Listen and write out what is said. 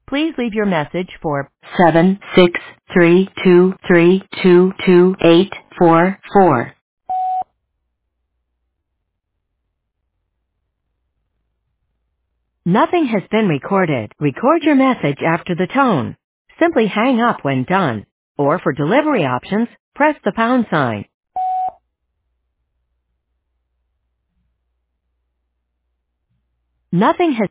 Please leave your message for 76323222844. Nothing has been recorded. Record your message after the tone. Simply hang up when done. Or for delivery options, press the pound sign. Nothing has